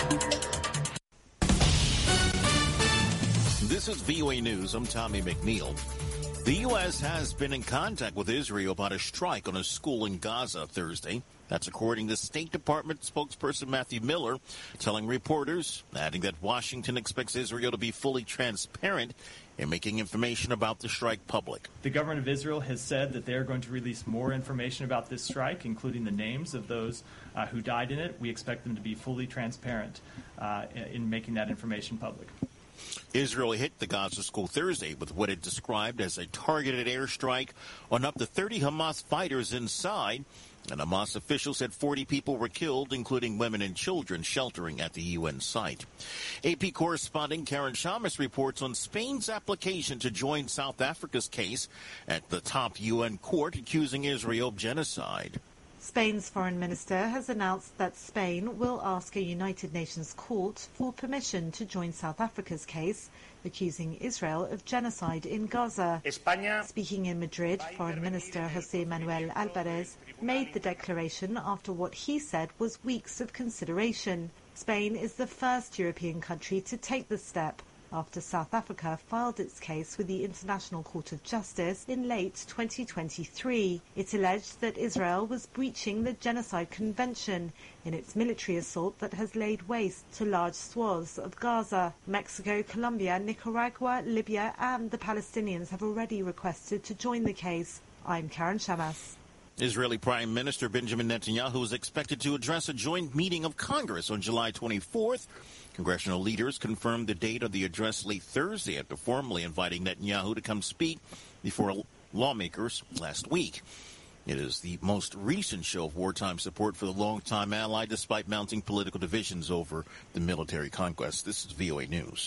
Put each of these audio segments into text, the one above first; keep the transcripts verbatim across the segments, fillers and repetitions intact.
This is V O A News. I'm Tommy McNeil. The U S has been in contact with Israel about a strike on a school in Gaza Thursday. That's according to State Department spokesperson Matthew Miller, telling reporters, adding that Washington expects Israel to be fully transparent in making information about the strike public. The government of Israel has said that they are going to release more information about this strike, including the names of those uh, who died in it. We expect them to be fully transparent uh, in making that information public. Israel hit the Gaza school Thursday with what it described as a targeted airstrike on up to thirty Hamas fighters inside. And Hamas officials said forty people were killed, including women and children sheltering at the U N site. A P correspondent Karen Shamas reports on Spain's application to join South Africa's case at the top U N court accusing Israel of genocide. Spain's foreign minister has announced that Spain will ask a United Nations court for permission to join South Africa's case, accusing Israel of genocide in Gaza. España. Speaking in Madrid, Foreign Minister José Manuel Álvarez made the declaration after what he said was weeks of consideration. Spain is the first European country to take the step after South Africa filed its case with the International Court of Justice in late twenty twenty-three. It alleged that Israel was breaching the Genocide Convention in its military assault that has laid waste to large swaths of Gaza. Mexico, Colombia, Nicaragua, Libya and the Palestinians have already requested to join the case. I'm Karen Shamas. Israeli Prime Minister Benjamin Netanyahu is expected to address a joint meeting of Congress on July twenty-fourth. Congressional leaders confirmed the date of the address late Thursday after formally inviting Netanyahu to come speak before lawmakers last week. It is the most recent show of wartime support for the longtime ally, despite mounting political divisions over the military conquest. This is V O A News.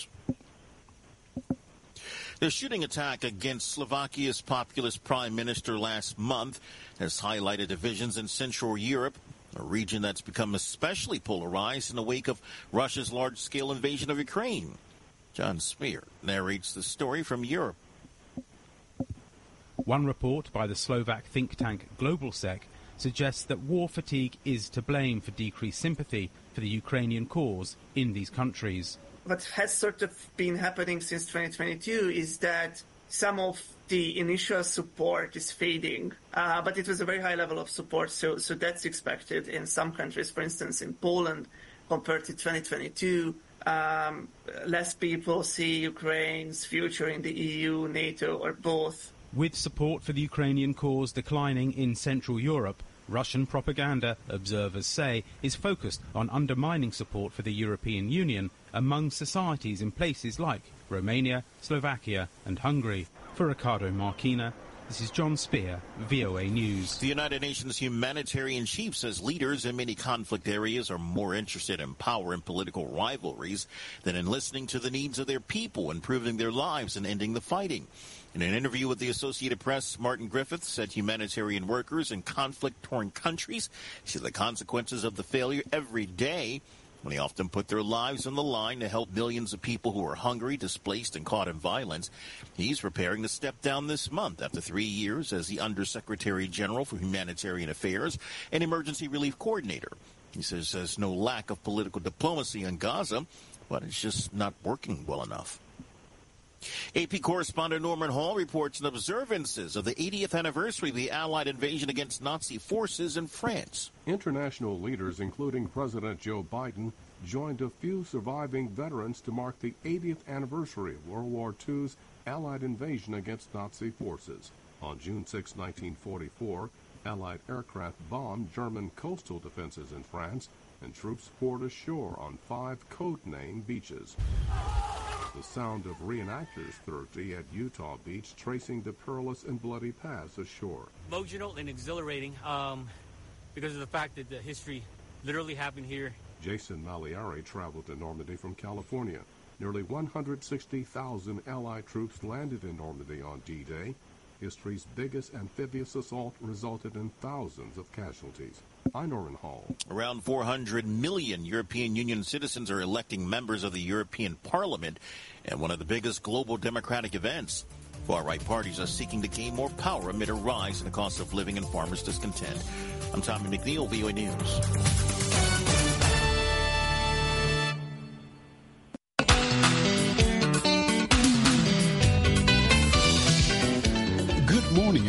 The shooting attack against Slovakia's populist prime minister last month has highlighted divisions in Central Europe, a region that's become especially polarized in the wake of Russia's large-scale invasion of Ukraine. John Spear narrates the story from Europe. One report by the Slovak think tank GlobalSec suggests that war fatigue is to blame for decreased sympathy for the Ukrainian cause in these countries. What has sort of been happening since twenty twenty-two is that some of the initial support is fading, uh, but it was a very high level of support, so so that's expected in some countries. For instance, in Poland, compared to twenty twenty-two, um, less people see Ukraine's future in the E U, NATO, or both. With support for the Ukrainian cause declining in Central Europe, Russian propaganda, observers say, is focused on undermining support for the European Union among societies in places like Romania, Slovakia and Hungary. For Ricardo Marquina, this is John Spear, V O A News. The United Nations humanitarian chief says leaders in many conflict areas are more interested in power and political rivalries than in listening to the needs of their people, improving their lives and ending the fighting. In an interview with the Associated Press, Martin Griffiths said humanitarian workers in conflict-torn countries see the consequences of the failure every day, when they often put their lives on the line to help millions of people who are hungry, displaced, and caught in violence. He's preparing to step down this month after three years as the Undersecretary General for Humanitarian Affairs and Emergency Relief Coordinator. He says there's no lack of political diplomacy in Gaza, but it's just not working well enough. A P correspondent Norman Hall reports on observances of the eightieth anniversary of the Allied invasion against Nazi forces in France. International leaders, including President Joe Biden, joined a few surviving veterans to mark the eightieth anniversary of World War Two's Allied invasion against Nazi forces. On June sixth, nineteen forty-four, Allied aircraft bombed German coastal defenses in France, and troops poured ashore on five code-named beaches. The sound of reenactors Thursday at Utah Beach, tracing the perilous and bloody paths ashore. Emotional and exhilarating um, because of the fact that the history literally happened here. Jason Maliari traveled to Normandy from California. Nearly one hundred sixty thousand Allied troops landed in Normandy on D-Day. History's biggest amphibious assault resulted in thousands of casualties. I'm Norman Hall. Around four hundred million European Union citizens are electing members of the European Parliament at one of the biggest global democratic events. Far-right parties are seeking to gain more power amid a rise in the cost of living and farmers' discontent. I'm Tommy McNeil, V O A News.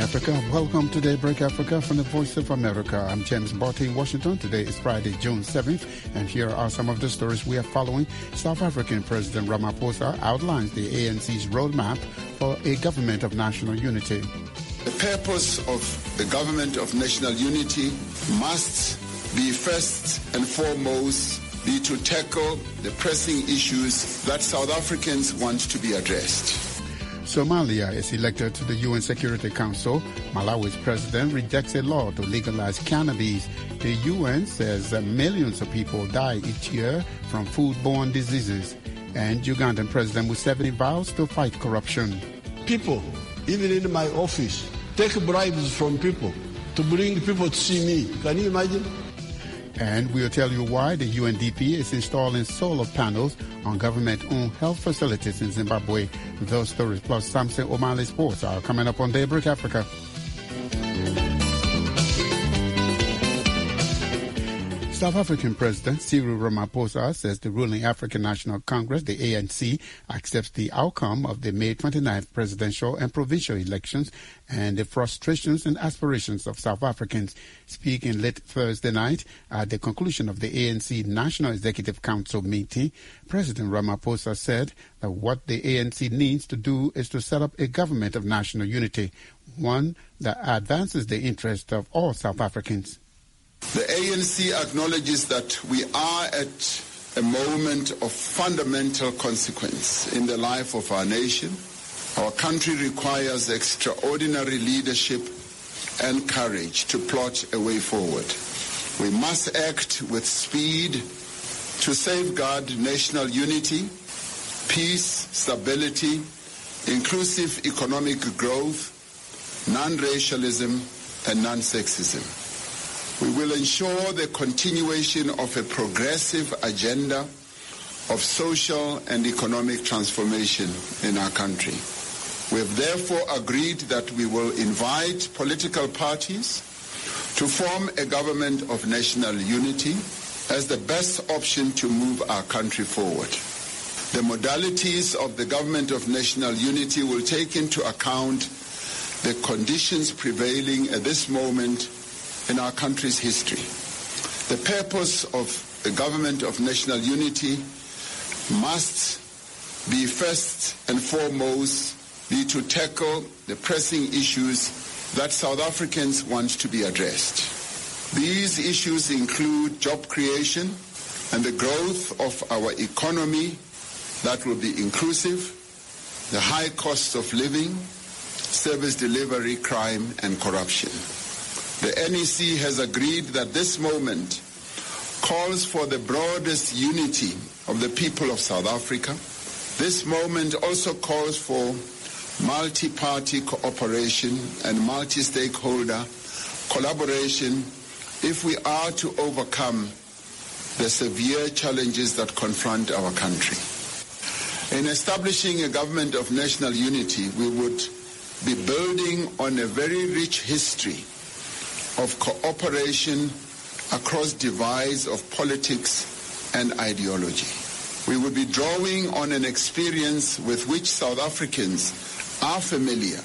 Africa. Welcome to Daybreak Africa from the Voice of America. I'm James Barty in Washington. Today is Friday, June seventh, and here are some of the stories we are following. South African President Ramaphosa outlines the A N C's roadmap for a government of national unity. The purpose of the government of national unity must be first and foremost be to tackle the pressing issues that South Africans want to be addressed. Somalia is elected to the U N Security Council. Malawi's president rejects a law to legalize cannabis. The U N says that millions of people die each year from foodborne diseases. And Ugandan President Museveni vows to fight corruption. People, even in my office, take bribes from people to bring people to see me. Can you imagine? And we'll tell you why the U N D P is installing solar panels on government-owned health facilities in Zimbabwe. Those stories plus Samson O'Malley Sports are coming up on Daybreak Africa. South African President Cyril Ramaphosa says the ruling African National Congress, the A N C, accepts the outcome of the May twenty-ninth presidential and provincial elections and the frustrations and aspirations of South Africans. Speaking late Thursday night at the conclusion of the A N C National Executive Council meeting, President Ramaphosa said that what the A N C needs to do is to set up a government of national unity, one that advances the interests of all South Africans. The A N C acknowledges that we are at a moment of fundamental consequence in the life of our nation. Our country requires extraordinary leadership and courage to plot a way forward. We must act with speed to safeguard national unity, peace, stability, inclusive economic growth, non-racialism, and non-sexism. We will ensure the continuation of a progressive agenda of social and economic transformation in our country. We have therefore agreed that we will invite political parties to form a government of national unity as the best option to move our country forward. The modalities of the government of national unity will take into account the conditions prevailing at this moment in our country's history. The purpose of the government of national unity must be first and foremost be to tackle the pressing issues that South Africans want to be addressed. These issues include job creation and the growth of our economy that will be inclusive, the high cost of living, service delivery, crime, and corruption. The N E C has agreed that this moment calls for the broadest unity of the people of South Africa. This moment also calls for multi-party cooperation and multi-stakeholder collaboration if we are to overcome the severe challenges that confront our country. In establishing a government of national unity, we would be building on a very rich history of cooperation across divides of politics and ideology. We will be drawing on an experience with which South Africans are familiar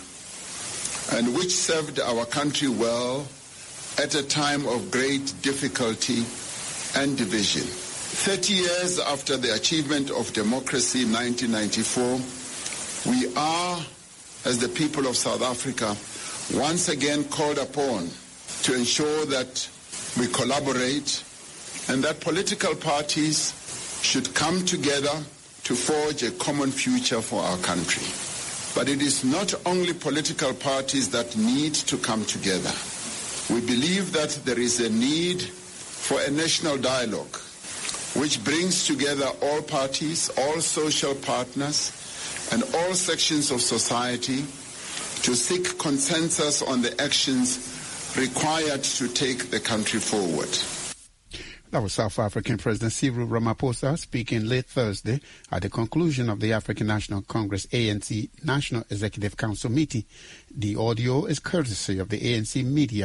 and which served our country well at a time of great difficulty and division. Thirty years after the achievement of democracy in nineteen ninety-four, we are, as the people of South Africa, once again called upon to ensure that we collaborate and that political parties should come together to forge a common future for our country. But it is not only political parties that need to come together. We believe that there is a need for a national dialogue which brings together all parties, all social partners, and all sections of society to seek consensus on the actions required to take the country forward. That was South African President Cyril Ramaphosa speaking late Thursday at the conclusion of the African National Congress A N C National Executive Council meeting. The audio is courtesy of the A N C media.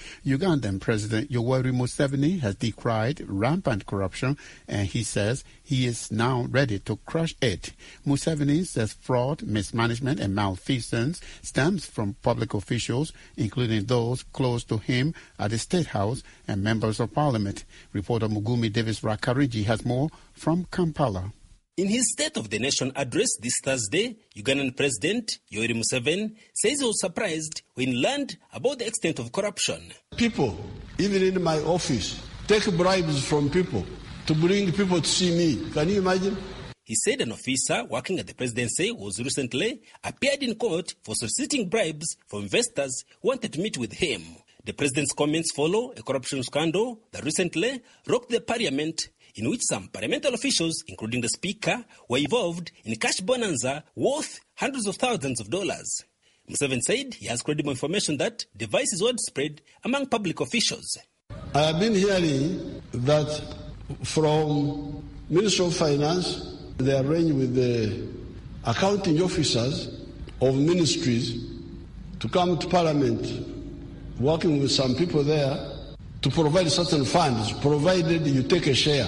Ugandan President Yoweri Museveni has decried rampant corruption, and he says he is now ready to crush it. Museveni says fraud, mismanagement, and malfeasance stems from public officials, including those close to him at the State House and members of Parliament. Reporter Mugumi Davis Rakariji has more from Kampala. In his State of the Nation address this Thursday, Ugandan President Yoweri Museveni says he was surprised when he learned about the extent of corruption. People, even in my office, take bribes from people to bring people to see me. Can you imagine? He said an officer working at the presidency was recently appeared in court for soliciting bribes from investors who wanted to meet with him. The president's comments follow a corruption scandal that recently rocked the parliament, in which some parliamentary officials, including the speaker, were involved in cash bonanza worth hundreds of thousands of dollars. Museveni said he has credible information that the vice is widespread among public officials. I have been hearing that from Ministry of Finance, they arrange with the accounting officers of ministries to come to Parliament, working with some people there, to provide certain funds, provided you take a share.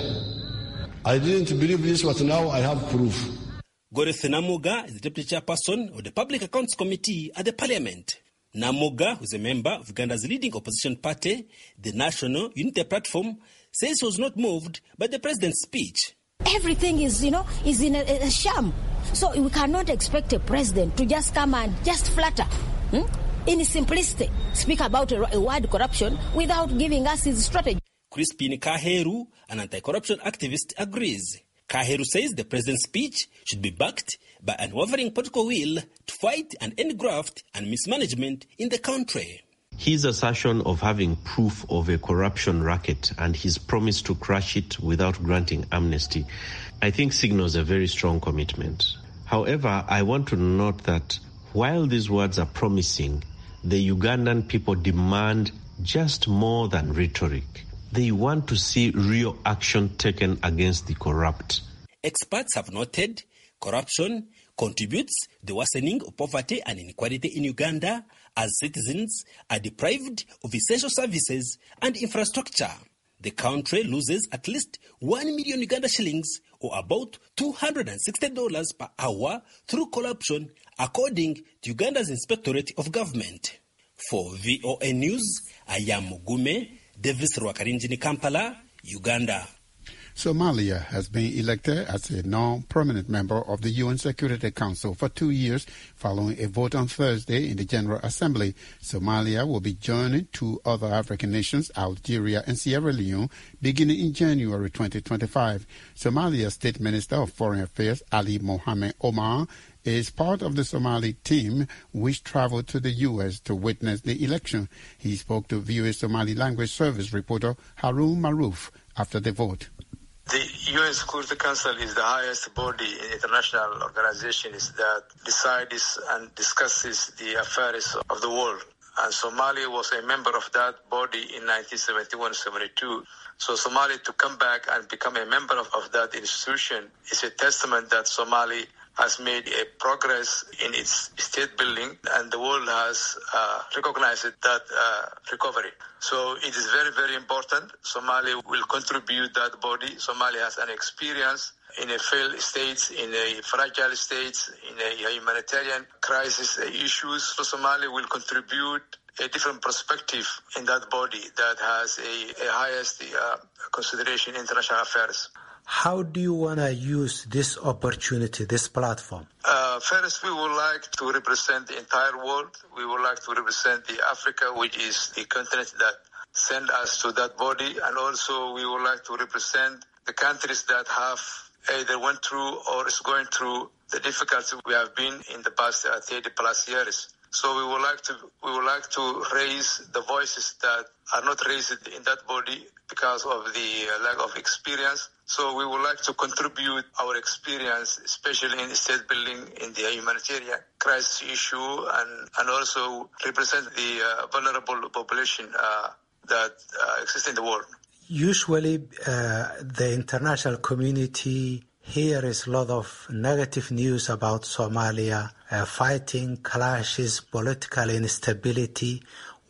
I didn't believe this, but now I have proof. Goreth Namuga is the deputy chairperson of the Public Accounts Committee at the Parliament. Namuga, who is a member of Uganda's leading opposition party, the National Unity Platform, says he was not moved by the president's speech. Everything is, you know, is in a, a sham. So we cannot expect a president to just come and just flatter. Hmm? In simplicity, speak about a, a word corruption without giving us his strategy. Crispin Kaheru, an anti-corruption activist, agrees. Kaheru says the president's speech should be backed by an unwavering political will to fight and end graft and mismanagement in the country. His assertion of having proof of a corruption racket and his promise to crush it without granting amnesty, I think signals a very strong commitment. However, I want to note that while these words are promising, the Ugandan people demand just more than rhetoric. They want to see real action taken against the corrupt. Experts have noted corruption contributes to the worsening of poverty and inequality in Uganda as citizens are deprived of essential services and infrastructure. The country loses at least one million Uganda shillings, or about two hundred sixty dollars per hour, through corruption, according to Uganda's Inspectorate of Government. For V O A News, I am Mugume Davis Rwakarinjini, Kampala, Uganda. Somalia has been elected as a non-permanent member of the U N Security Council for two years following a vote on Thursday in the General Assembly. Somalia will be joining two other African nations, Algeria and Sierra Leone, beginning in January twenty twenty-five. Somalia's State Minister of Foreign Affairs, Ali Mohammed Omar, is part of the Somali team which traveled to the U S to witness the election. He spoke to V O A Somali language service reporter Harun Maruf after the vote. The U N Security Council is the highest body in international organizations that decides and discusses the affairs of the world. And Somalia was a member of that body in nineteen seventy-one seventy-two. So Somalia to come back and become a member of, of that institution is a testament that Somalia has made a progress in its state building, and the world has uh, recognized that uh, recovery. So it is very, very important. Somalia will contribute that body. Somalia has an experience in a failed state, in a fragile state, in a humanitarian crisis issues. So Somalia will contribute a different perspective in that body that has a, a highest uh, consideration in international affairs. How do you want to use this opportunity, this platform? Uh, first, we would like to represent the entire world. We would like to represent the Africa, which is the continent that sent us to that body. And also, we would like to represent the countries that have either went through or is going through the difficulties we have been in the past uh, thirty plus years. So we would like to we would like to raise the voices that are not raised in that body because of the uh, lack of experience. So we would like to contribute our experience, especially in state building, in the humanitarian crisis issue, and, and also represent the uh, vulnerable population uh, that uh, exists in the world. Usually, uh, the international community hears a lot of negative news about Somalia, uh, fighting, clashes, political instability.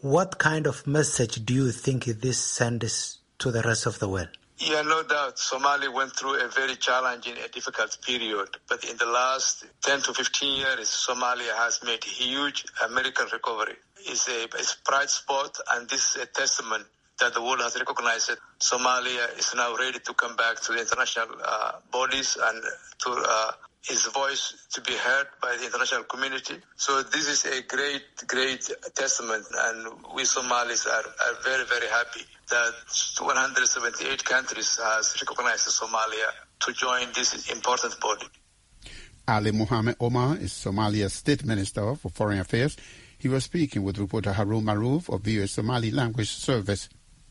What kind of message do you think this sends to the rest of the world? Yeah, no doubt. Somalia went through a very challenging and difficult period. But in the last ten to fifteen years, Somalia has made huge American recovery. It's a, it's a bright spot, and this is a testament that the world has recognized that Somalia is now ready to come back to the international uh, bodies and to uh, his voice to be heard by the international community. So this is a great, great testament, and we Somalis are, are very, very happy that one hundred seventy-eight countries has recognized Somalia to join this important body. Ali Mohammed Omar is Somalia's State Minister for Foreign Affairs. He was speaking with reporter Harun Maruf of V O A Somali Language Service.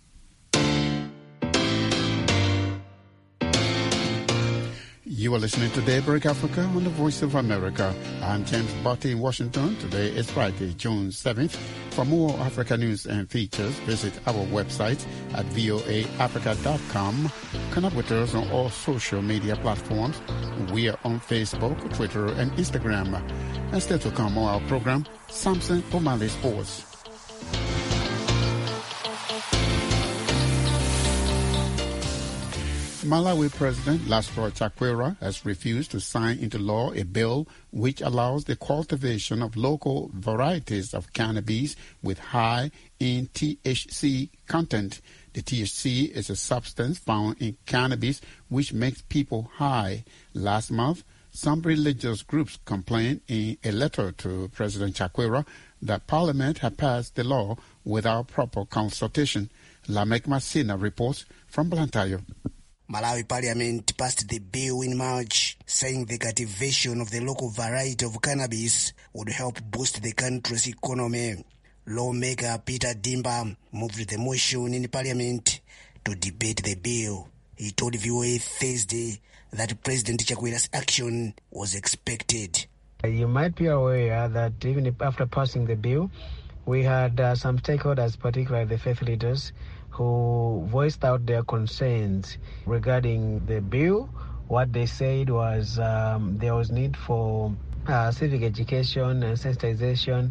You are listening to Daybreak Africa on the Voice of America. I'm James Botti in Washington. Today is Friday, June seventh. For more Africa news and features, visit our website at voa africa dot com. Connect with us on all social media platforms. We are on Facebook, Twitter, and Instagram. And still to come on our program, Samson Omali Sports. Malawi President Laslo Chakwera has refused to sign into law a bill which allows the cultivation of local varieties of cannabis with high in T H C content. The T H C is a substance found in cannabis which makes people high. Last month, some religious groups complained in a letter to President Chakwera that Parliament had passed the law without proper consultation. Lamek Masina reports from Blantyre. Malawi Parliament passed the bill in March, saying the cultivation of the local variety of cannabis would help boost the country's economy. Lawmaker Peter Dimba moved the motion in Parliament to debate the bill. He told V O A Thursday that President Chakwera's action was expected. You might be aware that even if after passing the bill, we had uh, some stakeholders, particularly the faith leaders, who voiced out their concerns regarding the bill. What they said was um, there was need for uh, civic education and sensitization.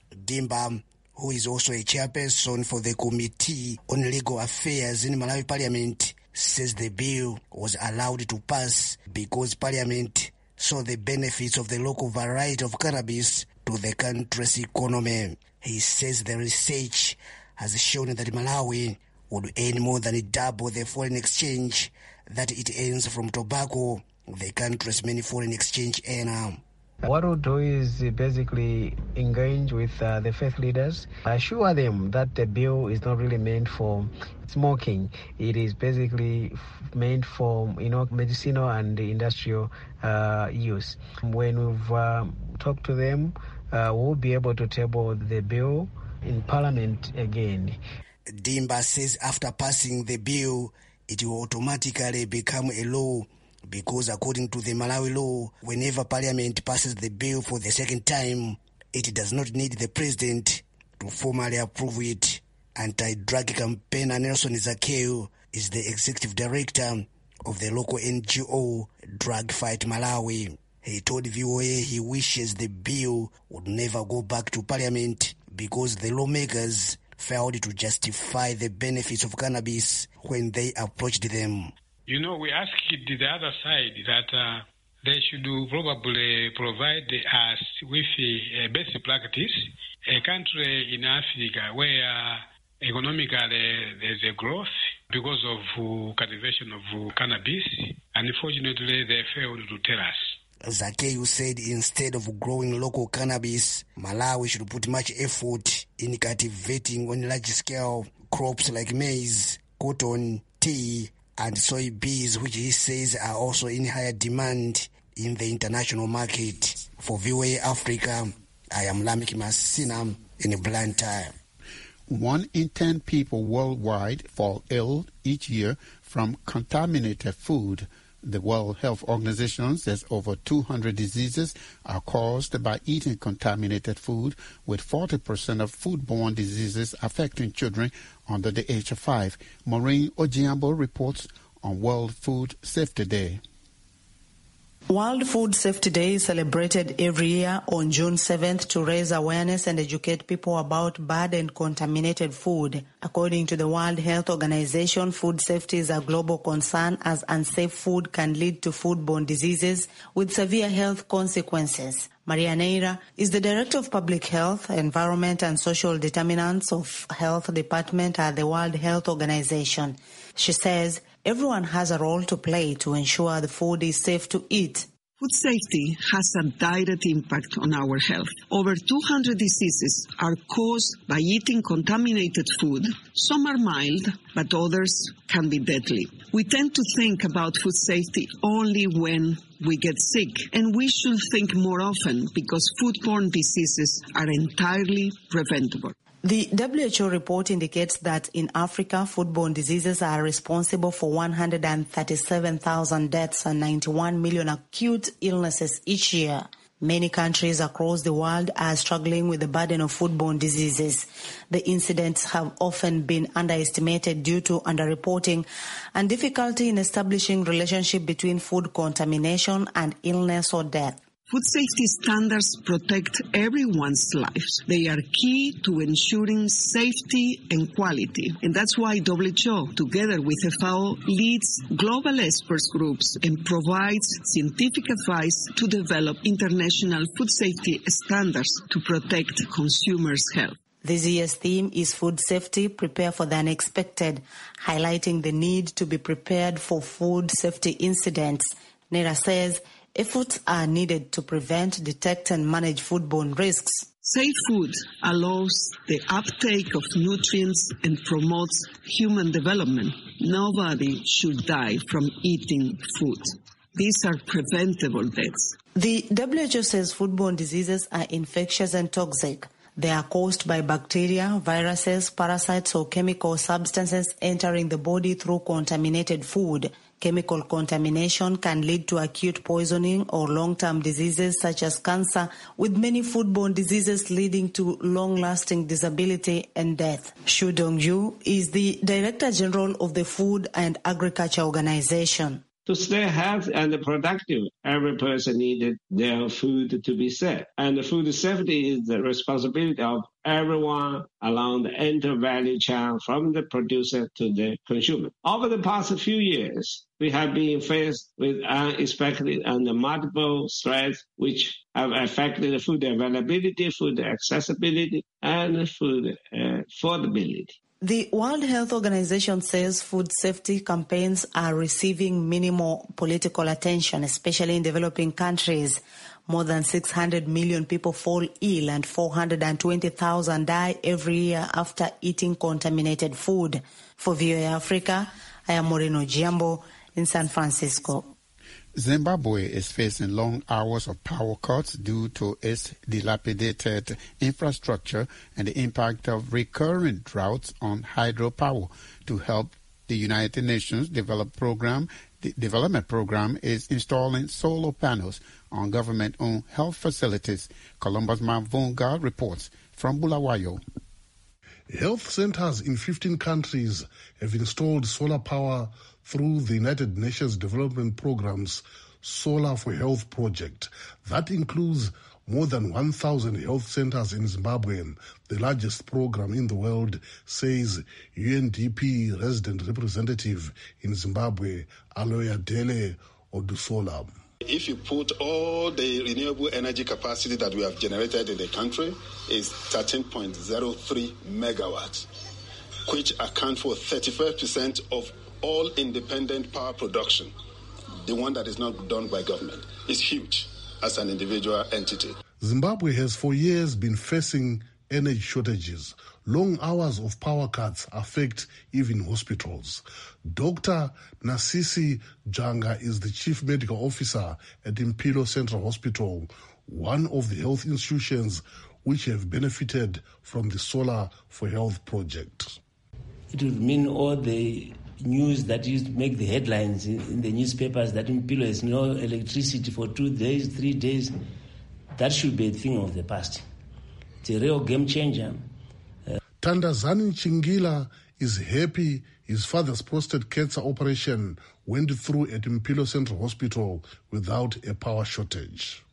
Dimba, who is also a chairperson for the Committee on Legal Affairs in Malawi Parliament, says the bill was allowed to pass because Parliament saw the benefits of the local variety of cannabis to the country's economy. He says the research has shown that Malawi would earn more than double the foreign exchange that it earns from tobacco, the country's many foreign exchange earner. What we'll do is basically engage with uh, the faith leaders, assure them that the bill is not really meant for smoking. It is basically meant for, you know, medicinal and industrial uh, use. When we've uh, talked to them, uh, we'll be able to table the bill in Parliament again. Dimba says after passing the bill, it will automatically become a law because according to the Malawi law, whenever Parliament passes the bill for the second time, it does not need the President to formally approve it. Anti-drug campaigner Nelson Zakeu is the executive director of the local N G O Drug Fight Malawi. He told V O A he wishes the bill would never go back to Parliament because the lawmakers failed to justify the benefits of cannabis when they approached them. You know, we asked the other side that uh, they should probably provide us with a best practice. A country in Africa where economically there's a growth because of uh, cultivation of cannabis. Unfortunately, they failed to tell us. Zakeu said instead of growing local cannabis, Malawi should put much effort in cultivating on large scale crops like maize, cotton, tea, and soybeans, which he says are also in higher demand in the international market. For V O A Africa, I am Lamek Masina in Blantyre. One in ten people worldwide fall ill each year from contaminated food. The World Health Organization says over two hundred diseases are caused by eating contaminated food, with forty percent of foodborne diseases affecting children under the age of five. Maureen Ojiambo reports on World Food Safety Day. World Food Safety Day is celebrated every year on June seventh to raise awareness and educate people about bad and contaminated food. According to the World Health Organization, food safety is a global concern as unsafe food can lead to foodborne diseases with severe health consequences. Maria Neira is the Director of Public Health, Environment and Social Determinants of Health Department at the World Health Organization. She says everyone has a role to play to ensure the food is safe to eat. Food safety has a direct impact on our health. Over two hundred diseases are caused by eating contaminated food. Some are mild, but others can be deadly. We tend to think about food safety only when we get sick, and we should think more often because foodborne diseases are entirely preventable. The W H O report indicates that in Africa, foodborne diseases are responsible for one hundred thirty-seven thousand deaths and ninety-one million acute illnesses each year. Many countries across the world are struggling with the burden of foodborne diseases. The incidents have often been underestimated due to underreporting and difficulty in establishing relationship between food contamination and illness or death. Food safety standards protect everyone's lives. They are key to ensuring safety and quality. And that's why W H O, together with F A O, leads global experts groups and provides scientific advice to develop international food safety standards to protect consumers' health. This year's theme is Food Safety, Prepare for the Unexpected, highlighting the need to be prepared for food safety incidents. Neira says efforts are needed to prevent, detect, and manage foodborne risks. Safe food allows the uptake of nutrients and promotes human development. Nobody should die from eating food. These are preventable deaths. The W H O says foodborne diseases are infectious and toxic. They are caused by bacteria, viruses, parasites, or chemical substances entering the body through contaminated food. Chemical contamination can lead to acute poisoning or long-term diseases such as cancer, with many foodborne diseases leading to long-lasting disability and death. Shu Dongju is the Director General of the Food and Agriculture Organization. To stay healthy and productive, every person needed their food to be safe. And food safety is the responsibility of everyone along the entire value chain from the producer to the consumer. Over the past few years, we have been faced with unexpected and multiple threats which have affected food availability, food accessibility, and food uh, affordability. The World Health Organization says food safety campaigns are receiving minimal political attention, especially in developing countries. More than six hundred million people fall ill and four hundred twenty thousand die every year after eating contaminated food. For V O A Africa, I am Moreno Giambo in San Francisco. Zimbabwe is facing long hours of power cuts due to its dilapidated infrastructure and the impact of recurring droughts on hydropower. To help the United Nations develop program, the development program is installing solar panels on government-owned health facilities. Columbus Mavunga reports from Bulawayo. Health centers in fifteen countries have installed solar power through the United Nations Development Program's Solar for Health project. That includes more than one thousand health centers in Zimbabwe, the largest program in the world, says U N D P resident representative in Zimbabwe, Aloya Dele Odusola. If you put all the renewable energy capacity that we have generated in the country, is thirteen point zero three megawatts, which account for thirty-five percent of all independent power production, the one that is not done by government, is huge as an individual entity. Zimbabwe has for years been facing energy shortages. Long hours of power cuts affect even hospitals. Doctor Nasisi Janga is the chief medical officer at Impilo Central Hospital, one of the health institutions which have benefited from the Solar for Health project. It would mean all the news that used to make the headlines in, in the newspapers that Impilo has no electricity for two days, three days. That should be a thing of the past. It's a real game changer. Uh, Tandazani Chingila is happy His father's prostate cancer operation went through at Mpilo Central Hospital without a power shortage.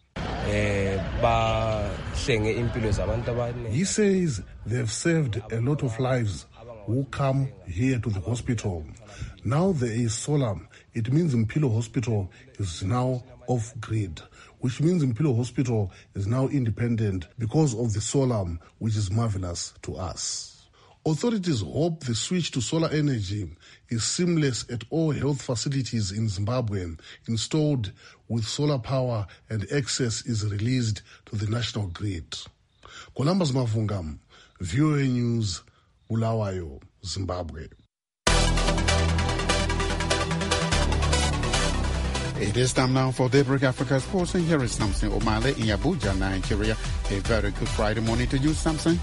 He says they've saved a lot of lives who come here to the hospital. Now there is solar. It means Mpilo Hospital is now off-grid, which means Mpilo Hospital is now independent because of the solar, which is marvelous to us. Authorities hope the switch to solar energy is seamless at all health facilities in Zimbabwe installed with solar power and access is released to the national grid. Columbus Mavungam, V O A News, Bulawayo, Zimbabwe. It is time now for Daybreak Africa Sports, and here is Samson Omale in Abuja, Nigeria. A very good Friday morning to you, Samson.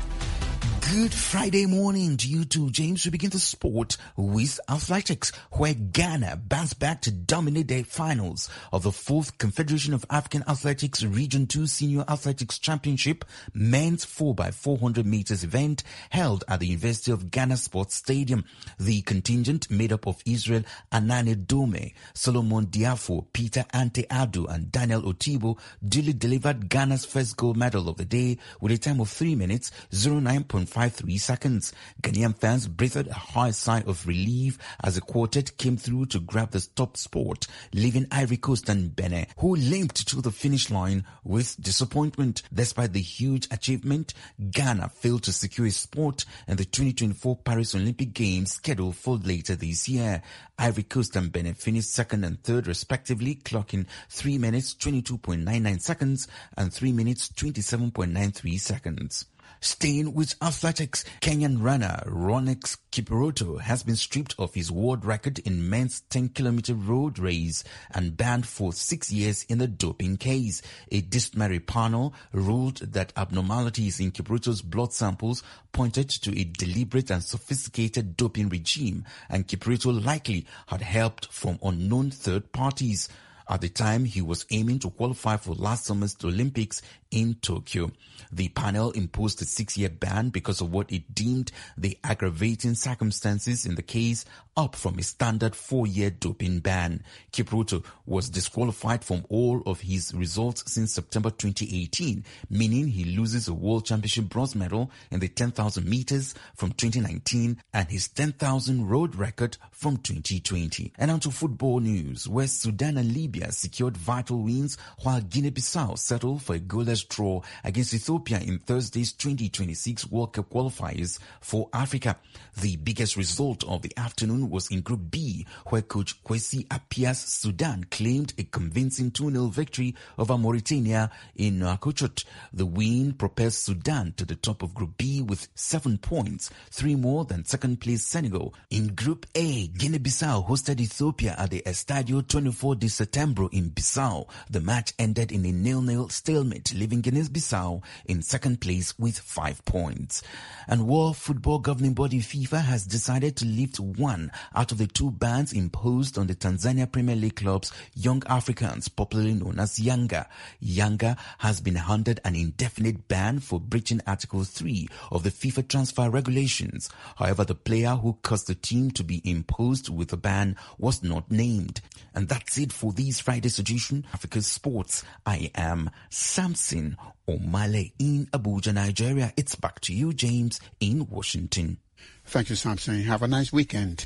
Good Friday morning to you too, James. We begin the sport with athletics, where Ghana bounced back to dominate the finals of the fourth Confederation of African Athletics Region two Senior Athletics Championship men's four by four hundred meters event held at the University of Ghana Sports Stadium. The contingent, made up of Israel Anane Dome, Solomon Diafo, Peter Ante Adu, and Daniel Otibo, duly delivered Ghana's first gold medal of the day with a time of three minutes, oh nine point five three seconds. Ghanaian fans breathed a high sigh of relief as the quartet came through to grab the top spot, leaving Ivory Coast and Benin, who limped to the finish line with disappointment. Despite the huge achievement, Ghana failed to secure a spot in the twenty twenty-four Paris Olympic Games scheduled for later this year. Ivory Coast and Benin finished second and third respectively, clocking three minutes twenty-two point nine nine seconds and three minutes twenty-seven point nine three seconds. Staying with athletics, Kenyan runner Ronix Kipruto has been stripped of his world record in men's ten kilometer road race and banned for six years in the doping case. A disciplinary panel ruled that abnormalities in Kipruto's blood samples pointed to a deliberate and sophisticated doping regime, and Kipruto likely had help from unknown third parties. At the time, he was aiming to qualify for last summer's Olympics in Tokyo. The panel imposed a six-year ban because of what it deemed the aggravating circumstances in the case, up from a standard four-year doping ban. Kipruto was disqualified from all of his results since September twenty eighteen, meaning he loses a World Championship bronze medal in the ten thousand meters from twenty nineteen and his ten thousand road record from twenty twenty. And on to football news, where Sudan and Libya secured vital wins while Guinea-Bissau settled for a goalless draw against Ethiopia in Thursday's twenty twenty-six World Cup qualifiers for Africa. The biggest result of the afternoon was in Group B, where coach Kwesi Appiah's Sudan claimed a convincing two nil victory over Mauritania in Nouakchott. The win propels Sudan to the top of Group B with seven points, three more than second-place Senegal. In Group A, Guinea-Bissau hosted Ethiopia at the Estadio twenty-four de Setembro in Bissau. The match ended in a nil nil stalemate, leaving Guinea-Bissau in second place with five points. And World Football Governing Body FIFA has decided to lift one out of the two bans imposed on the Tanzania Premier League club's young Africans, popularly known as Yanga. Yanga has been handed an indefinite ban for breaching Article three of the FIFA transfer regulations. However, the player who caused the team to be imposed with a ban was not named. And that's it for this Friday's edition of Africa's Sports. I am Samson Omale in Abuja, Nigeria. It's back to you, James, in Washington. Thank you, Samson. Have a nice weekend.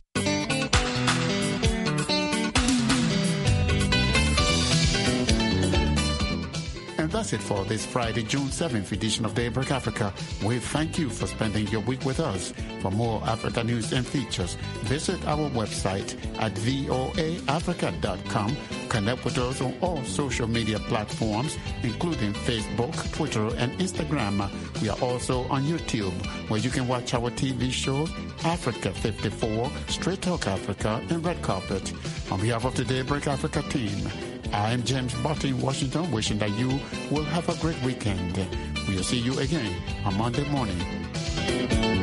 And that's it for this Friday, June seventh edition of Daybreak Africa. We thank you for spending your week with us. For more Africa news and features, visit our website at voa africa dot com. Connect with us on all social media platforms, including Facebook, Twitter, and Instagram. We are also on YouTube, where you can watch our T V shows, Africa fifty-four, Straight Talk Africa, and Red Carpet. On behalf of the Daybreak Africa team, I am James Butty in Washington, wishing that you will have a great weekend. We'll see you again on Monday morning.